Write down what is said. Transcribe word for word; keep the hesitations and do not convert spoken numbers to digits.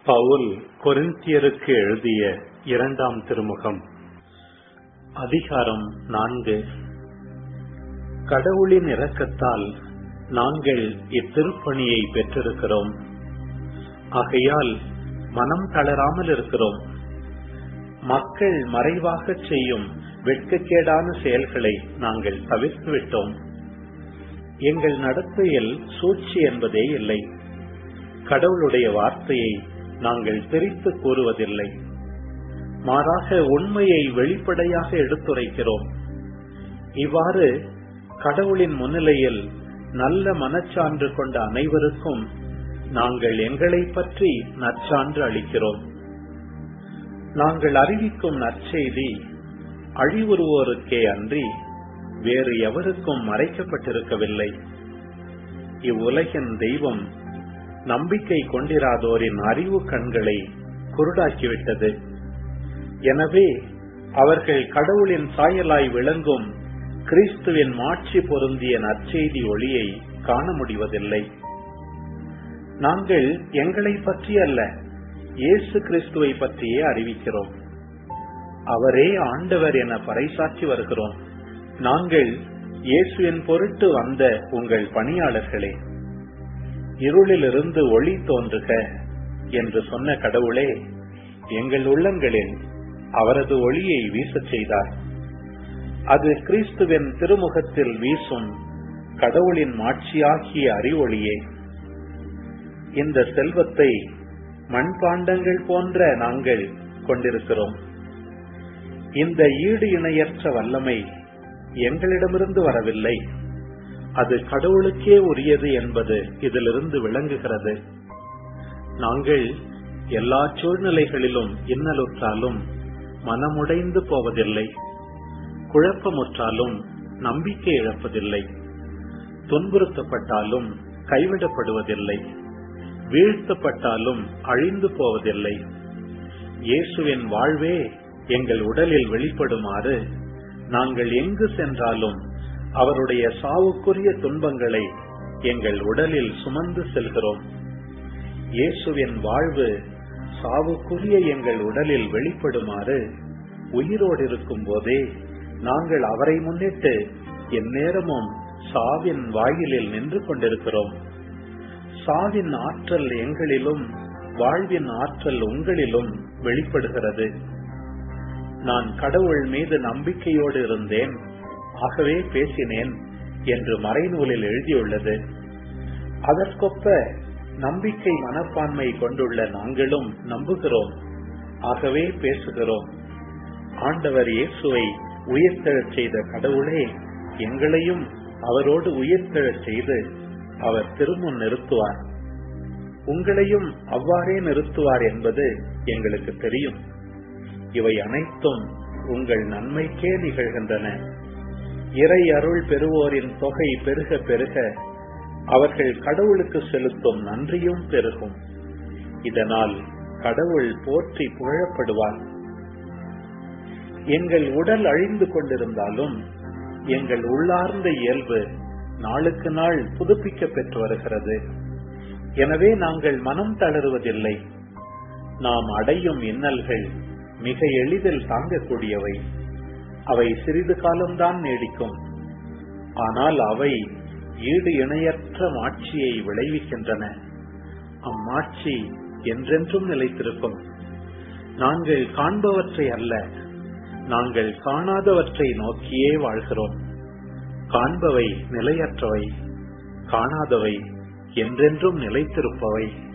பவுல் கொரிந்தியருக்கு எழுதிய இரண்டாம் திருமுகம் அதிகாரம் நான்கு. கடவுளின் இரக்கத்தால் நாங்கள் இத்திருப்பணியை பெற்றிருக்கிறோம். ஆகையால் மனம் தளராமல் இருக்கிறோம். மக்கள் மறைவாக செய்யும் வெட்கக்கேடான செயல்களை நாங்கள் தவிர்த்துவிட்டோம். எங்கள் நடத்தையில் சூழ்ச்சி என்பதே இல்லை. கடவுளுடைய வார்த்தையை நாங்கள் பிரித்து கூறுவதில்லை. மாறாக உண்மையை வெளிப்படையாக எடுத்துரைக்கிறோம். இவ்வாறு கடவுளின் முன்னிலையில் நல்ல மனச்சான்று கொண்ட அனைவருக்கும் நாங்கள் எங்களை பற்றி நற்சான்று அளிக்கிறோம். நாங்கள் அறிவிக்கும் நற்செய்தி அழிவுறுவோருக்கே அன்றி வேறு எவருக்கும் மறைக்கப்பட்டிருக்கவில்லை. இவ்வுலகின் தெய்வம் நம்பிக்கை கொண்டிராதோரின் அறிவு கண்களை குருடாக்கிவிட்டது. எனவே அவர்கள் கடவுளின் சாயலாய் விளங்கும் கிறிஸ்துவின் மாட்சி பொருந்திய நற்செய்தி ஒளியை காண முடிவதில்லை. நாங்கள் எங்களை பற்றி அல்ல, இயேசு கிறிஸ்துவை பற்றியே அறிவிக்கிறோம். அவரே ஆண்டவர் என பறைசாற்றி வருகிறோம். நாங்கள் இயேசுவின் பொருட்டு வந்த உங்கள் பணியாளர்களே, இருளிலிருந்து ஒளி தோன்றுக என்று சொன்ன கடவுளே எங்கள் உள்ளங்களில் அவரது ஒளியை வீசச் செய்தார். அது கிறிஸ்துவின் திருமுகத்தில் வீசும் கடவுளின் மாட்சியாகிய அறிவொளியே. இந்த செல்வத்தை மண்பாண்டங்கள் போன்ற நாங்கள் கொண்டிருக்கிறோம். இந்த ஈடு இணையற்ற வல்லமை எங்களிடமிருந்து வரவில்லை, அது கடவுளுக்கே உரியது என்பது இதிலிருந்து விளங்குகிறது. நாங்கள் எல்லா சூழ்நிலைகளிலும் இன்னலுற்றாலும் மனமுடைந்து போவதில்லை, குழப்பமுற்றாலும் நம்பிக்கை இழப்பதில்லை, துன்புறுத்தப்பட்டாலும் கைவிடப்படுவதில்லை, வீழ்த்தப்பட்டாலும் அழிந்து போவதில்லை. இயேசுவின் வாழ்வே எங்கள் உடலில் வெளிப்படுமாறு நாங்கள் எங்கு சென்றாலும் அவருடைய சாவுக்குரிய துன்பங்களை எங்கள் உடலில் சுமந்து செல்கிறோம். இயேசுவின் வாழ்வு சாவுக்குரிய எங்கள் உடலில் வெளிப்படுமாறு உயிரோடு இருக்கும் போதே நாங்கள் அவரை முன்னிட்டு எந்நேரமும் சாவின் வாயிலில் நின்று கொண்டிருக்கிறோம். சாவின் ஆற்றல் எங்களிலும் வாழ்வின் ஆற்றல் உங்களிலும் வெளிப்படுகிறது. நான் கடவுள் மீது நம்பிக்கையோடு இருந்தேன், ஆகவே பேசினேன் என்று மறைநூலில் எழுதியுள்ளது. அதற்கொப்ப நம்பிக்கை மனப்பான்மை கொண்டுள்ள நாங்களும் நம்புகிறோம், ஆகவே பேசுகிறோம். ஆண்டவர் இயேசுவை உயிர்த்தெழச் செய்த கடவுளே எங்களையும் அவரோடு உயிர்த்தெழச் செய்து அவர் திருமுன் நிறுத்துவார். உங்களையும் அவ்வாறே நிறுத்துவார் என்பது எங்களுக்கு தெரியும். இவை அனைத்தும் உங்கள் நன்மைக்கே நிகழ்கின்றன. இறை அருள் பெறுவோரின் தொகை பெருக பெருக அவர்கள் கடவுளுக்கு செலுத்தும் நன்றியும் பெருகும். இதனால் கடவுள் போற்றி புகழப்படுவார். எங்கள் உடல் அழிந்து கொண்டிருந்தாலும் எங்கள் உள்ளார்ந்த இயல்பு நாளுக்கு நாள் புதுப்பிக்க பெற்று வருகிறது. எனவே நாங்கள் மனம் தளருவதில்லை. நாம் அடையும் இன்னல்கள் மிக எளிதில் தாங்கக்கூடியவை. அவை சிறிது காலம்தான் நீடிக்கும். ஆனால் அவை ஈடு இணையற்ற மாட்சியை விளைவிக்கின்றன. அம்மாட்சி என்றென்றும் நிலைத்திருக்கும். நாங்கள் காண்பவற்றை அல்ல, நாங்கள் காணாதவற்றை நோக்கியே வாழ்கிறோம். காண்பவை நிலையற்றவை, காணாதவை என்றென்றும் நிலைத்திருப்பவை.